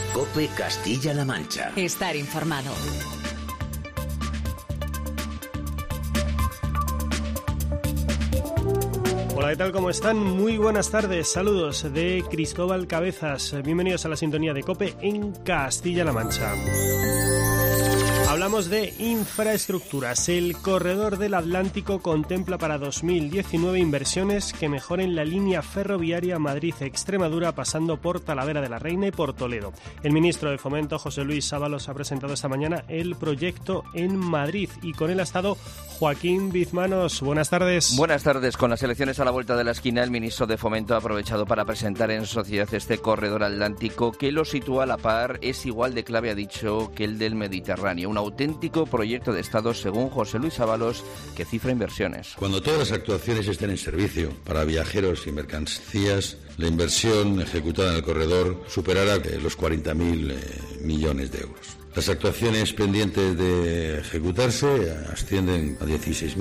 COPE Castilla-La Mancha. Estar informado. Hola, ¿qué tal? ¿Cómo están? Muy buenas tardes. Saludos de Cristóbal Cabezas. Bienvenidos a la sintonía de COPE en Castilla-La Mancha. Hablamos de infraestructuras. El Corredor del Atlántico contempla para 2019 inversiones que mejoren la línea ferroviaria Madrid-Extremadura pasando por Talavera de la Reina y por Toledo. El ministro de Fomento, José Luis Ábalos, ha presentado esta mañana el proyecto en Madrid y con él ha estado Joaquín Bizmanos. Buenas tardes. Buenas tardes. Con las elecciones a la vuelta de la esquina, el ministro de Fomento ha aprovechado para presentar en sociedad este Corredor Atlántico que lo sitúa a la par, es igual de clave, ha dicho, que el del Mediterráneo. Un auténtico proyecto de Estado, según José Luis Ábalos, que cifra inversiones. Cuando todas las actuaciones estén en servicio para viajeros y mercancías, la inversión ejecutada en el corredor superará los 40.000 millones de euros. Las actuaciones pendientes de ejecutarse ascienden a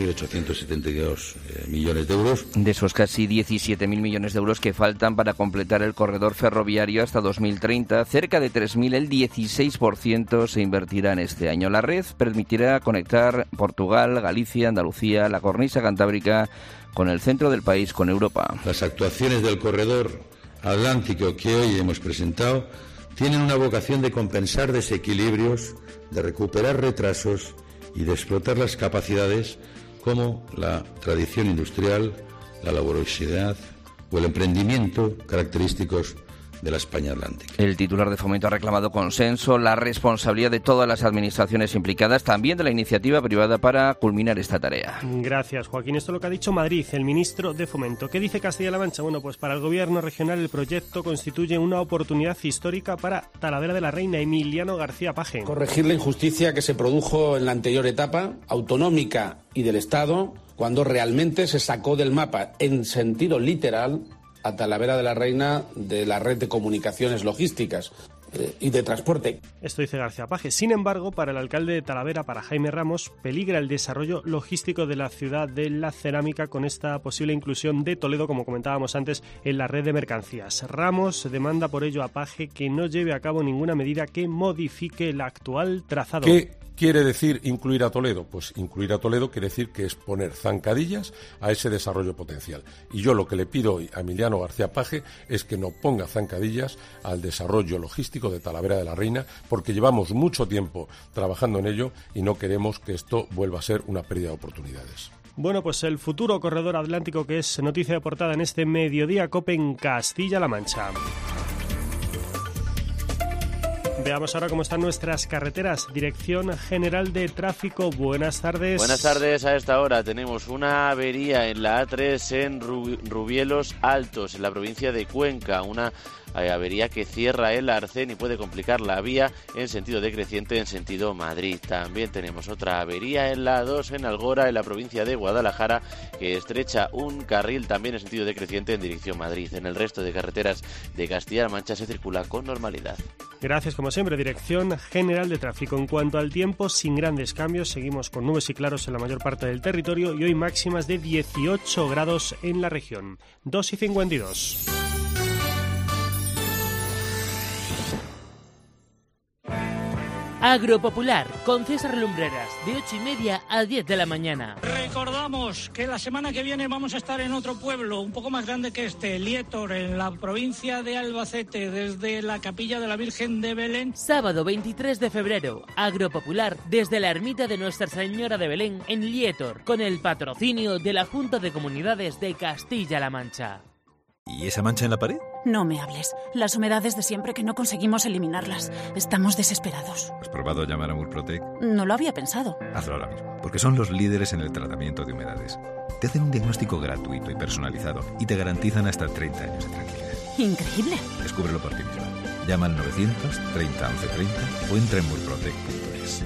16.872 millones de euros. De esos casi 17.000 millones de euros que faltan para completar el corredor ferroviario hasta 2030, cerca de 3.000, el 16% se invertirá en este año. La red permitirá conectar Portugal, Galicia, Andalucía, la cornisa cantábrica con el centro del país, con Europa. Las actuaciones del corredor atlántico que hoy hemos presentado tienen una vocación de compensar desequilibrios, de recuperar retrasos y de explotar las capacidades como la tradición industrial, la laboriosidad o el emprendimiento característicos de la España atlántica. El titular de Fomento ha reclamado consenso, la responsabilidad de todas las administraciones implicadas, también de la iniciativa privada para culminar esta tarea. Gracias, Joaquín. Esto es lo que ha dicho Madrid, el ministro de Fomento. ¿Qué dice Castilla-La Mancha? Bueno, pues para el gobierno regional el proyecto constituye una oportunidad histórica para Talavera de la Reina. Emiliano García Paje. Corregir la injusticia que se produjo en la anterior etapa, autonómica y del Estado, cuando realmente se sacó del mapa, en sentido literal, a Talavera de la Reina de la red de comunicaciones logísticas y de transporte. Esto dice García Paje. Sin embargo, para el alcalde de Talavera, para Jaime Ramos, peligra el desarrollo logístico de la ciudad de la cerámica con esta posible inclusión de Toledo, como comentábamos antes, en la red de mercancías. Ramos demanda por ello a Paje que no lleve a cabo ninguna medida que modifique el actual trazado. ¿Qué quiere decir incluir a Toledo? Pues incluir a Toledo quiere decir que es poner zancadillas a ese desarrollo potencial. Y yo lo que le pido hoy a Emiliano García Paje es que no ponga zancadillas al desarrollo logístico de Talavera de la Reina, porque llevamos mucho tiempo trabajando en ello y no queremos que esto vuelva a ser una pérdida de oportunidades. Bueno, pues el futuro corredor atlántico, que es noticia de portada en este Mediodía COPE en Castilla-La Mancha. Veamos ahora cómo están nuestras carreteras. Dirección General de Tráfico, buenas tardes. Buenas tardes. A esta hora tenemos una avería en la A3 en Rubielos Altos, en la provincia de Cuenca. Una avería que cierra el arcén y puede complicar la vía en sentido decreciente en sentido Madrid. También tenemos otra avería en la A2 en Algora, en la provincia de Guadalajara, que estrecha un carril también en sentido decreciente en dirección Madrid. En el resto de carreteras de Castilla-La Mancha se circula con normalidad. Gracias, como siempre, Dirección General de Tráfico. En cuanto al tiempo, sin grandes cambios, seguimos con nubes y claros en la mayor parte del territorio y hoy máximas de 18 grados en la región. 2:52. Agropopular, con César Lumbreras, de 8:30 a 10 de la mañana. Recordamos que la semana que viene vamos a estar en otro pueblo, un poco más grande que este, Lietor, en la provincia de Albacete, desde la Capilla de la Virgen de Belén. Sábado 23 de febrero, Agropopular, desde la ermita de Nuestra Señora de Belén, en Lietor, con el patrocinio de la Junta de Comunidades de Castilla-La Mancha. ¿Y esa mancha en la pared? No me hables. Las humedades de siempre que no conseguimos eliminarlas. Estamos desesperados. ¿Has probado llamar a Murprotec? No lo había pensado. Hazlo ahora mismo, porque son los líderes en el tratamiento de humedades. Te hacen un diagnóstico gratuito y personalizado y te garantizan hasta 30 años de tranquilidad. Increíble. Descúbrelo por ti mismo. Llama al 900 30 11 30 o entra en murprotec.es.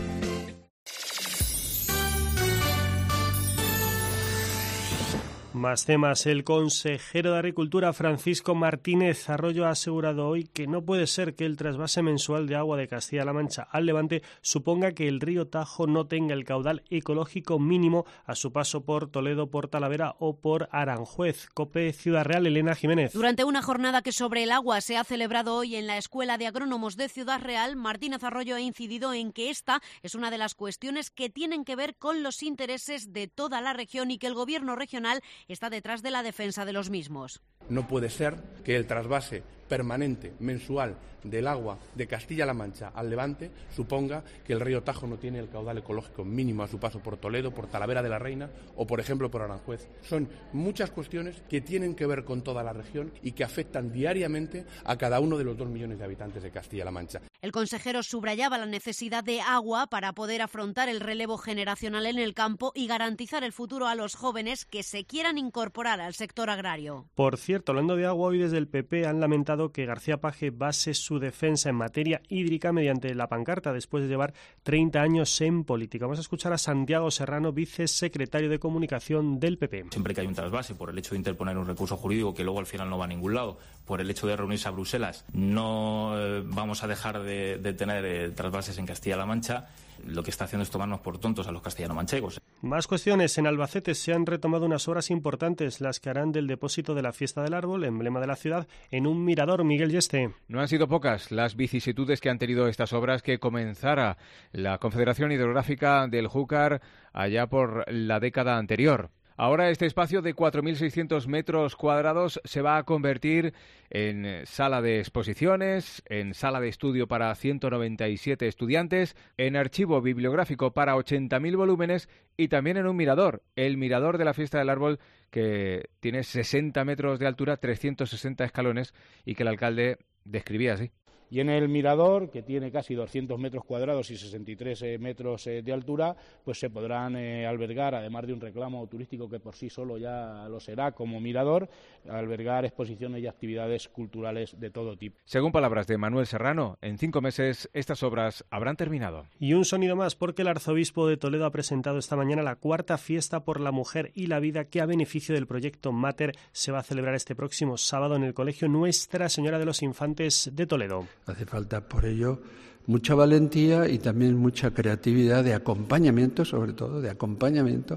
Más temas. El consejero de Agricultura, Francisco Martínez Arroyo, ha asegurado hoy que no puede ser que el trasvase mensual de agua de Castilla-La Mancha al Levante suponga que el río Tajo no tenga el caudal ecológico mínimo a su paso por Toledo, por Talavera o por Aranjuez. COPE Ciudad Real, Elena Jiménez. Durante una jornada que sobre el agua se ha celebrado hoy en la Escuela de Agrónomos de Ciudad Real, Martínez Arroyo ha incidido en que esta es una de las cuestiones que tienen que ver con los intereses de toda la región y que el Gobierno regional está detrás de la defensa de los mismos. No puede ser que el trasvase permanente, mensual, del agua de Castilla-La Mancha al Levante suponga que el río Tajo no tiene el caudal ecológico mínimo a su paso por Toledo, por Talavera de la Reina o, por ejemplo, por Aranjuez. Son muchas cuestiones que tienen que ver con toda la región y que afectan diariamente a cada uno de los 2 millones de habitantes de Castilla-La Mancha. El consejero subrayaba la necesidad de agua para poder afrontar el relevo generacional en el campo y garantizar el futuro a los jóvenes que se quieran incorporar al sector agrario. Por cierto, hablando de agua, hoy desde el PP han lamentado que García Paje base su defensa en materia hídrica mediante la pancarta después de llevar 30 años en política. Vamos a escuchar a Santiago Serrano, vicesecretario de Comunicación del PP. Siempre que hay un trasvase, por el hecho de interponer un recurso jurídico que luego al final no va a ningún lado, por el hecho de reunirse a Bruselas, no vamos a dejar de tener trasvases en Castilla-La Mancha. Lo que está haciendo es tomarnos por tontos a los castellano-manchegos. Más cuestiones. En Albacete se han retomado unas obras importantes, las que harán del depósito de la Fiesta del Árbol, emblema de la ciudad, en un mirador. Miguel Yeste. No han sido pocas las vicisitudes que han tenido estas obras que comenzara la Confederación Hidrográfica del Júcar allá por la década anterior. Ahora este espacio de 4.600 metros cuadrados se va a convertir en sala de exposiciones, en sala de estudio para 197 estudiantes, en archivo bibliográfico para 80.000 volúmenes y también en un mirador, el mirador de la Fiesta del Árbol, que tiene 60 metros de altura, 360 escalones y que el alcalde describía así. Y en el mirador, que tiene casi 200 metros cuadrados y 63 metros de altura, pues se podrán albergar, además de un reclamo turístico que por sí solo ya lo será como mirador, albergar exposiciones y actividades culturales de todo tipo. Según palabras de Manuel Serrano, en 5 meses estas obras habrán terminado. Y un sonido más, porque el arzobispo de Toledo ha presentado esta mañana la 4ª fiesta por la mujer y la vida, que a beneficio del proyecto Mater se va a celebrar este próximo sábado en el Colegio Nuestra Señora de los Infantes de Toledo. Hace falta, por ello, mucha valentía y también mucha creatividad de acompañamiento, sobre todo de acompañamiento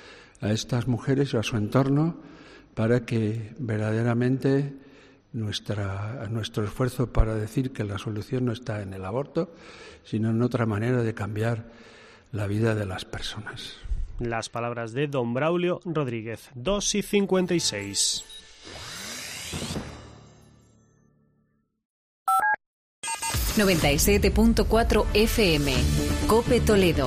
a estas mujeres o a su entorno, para que verdaderamente nuestro esfuerzo para decir que la solución no está en el aborto, sino en otra manera de cambiar la vida de las personas. Las palabras de don Braulio Rodríguez. 2:56. ...97.4 FM... COPE Toledo.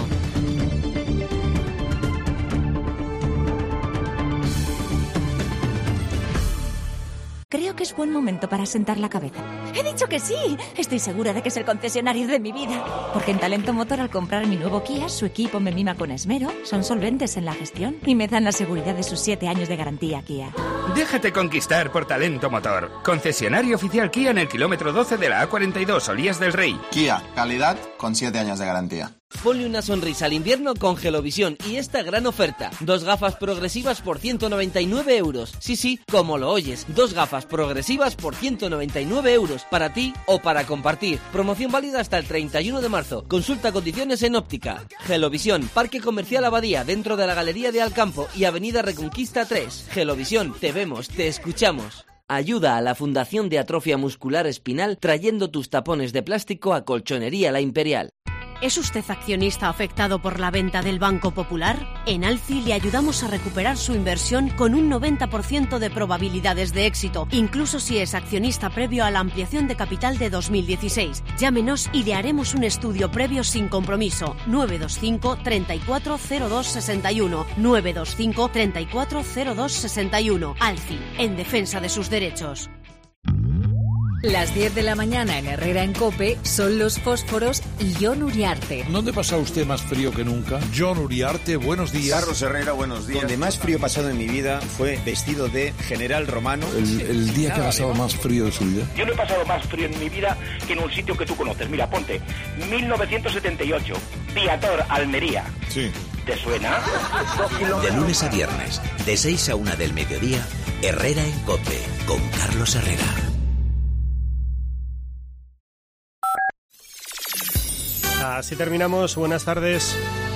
Creo que es buen momento para sentar la cabeza. ¡He dicho que sí! Estoy segura de que es el concesionario de mi vida. Porque en Talento Motor, al comprar mi nuevo Kia, su equipo me mima con esmero, son solventes en la gestión y me dan la seguridad de sus 7 años de garantía Kia. Déjate conquistar por Talento Motor. Concesionario oficial Kia en el kilómetro 12 de la A42, Olías del Rey. Kia, calidad con 7 años de garantía. Ponle una sonrisa al invierno con Gelovisión y esta gran oferta. 2 gafas progresivas por 199 euros. Sí, como lo oyes. 2 gafas progresivas por 199 euros. Para ti o para compartir. Promoción válida hasta el 31 de marzo. Consulta condiciones en óptica. Gelovisión, Parque Comercial Abadía, dentro de la Galería de Alcampo y Avenida Reconquista 3. Gelovisión, te vemos, te escuchamos. Ayuda a la Fundación de Atrofia Muscular Espinal trayendo tus tapones de plástico a Colchonería La Imperial. ¿Es usted accionista afectado por la venta del Banco Popular? En Alci le ayudamos a recuperar su inversión con un 90% de probabilidades de éxito, incluso si es accionista previo a la ampliación de capital de 2016. Llámenos y le haremos un estudio previo sin compromiso. 925 340261. 925 340261. Alci, en defensa de sus derechos. Las 10 de la mañana en Herrera en COPE son Los Fósforos y Jon Uriarte. ¿Dónde pasa usted más frío que nunca? Jon Uriarte, buenos días. Carlos Herrera, buenos días. Donde más frío he pasado en mi vida fue vestido de general romano. El día que ha pasado más frío de su vida. Yo no he pasado más frío en mi vida que en un sitio que tú conoces. Mira, ponte, 1978, Viator, Almería. Sí. ¿Te suena? De lunes a viernes, de 6 a 1 del mediodía, Herrera en COPE, con Carlos Herrera. Así terminamos. Buenas tardes.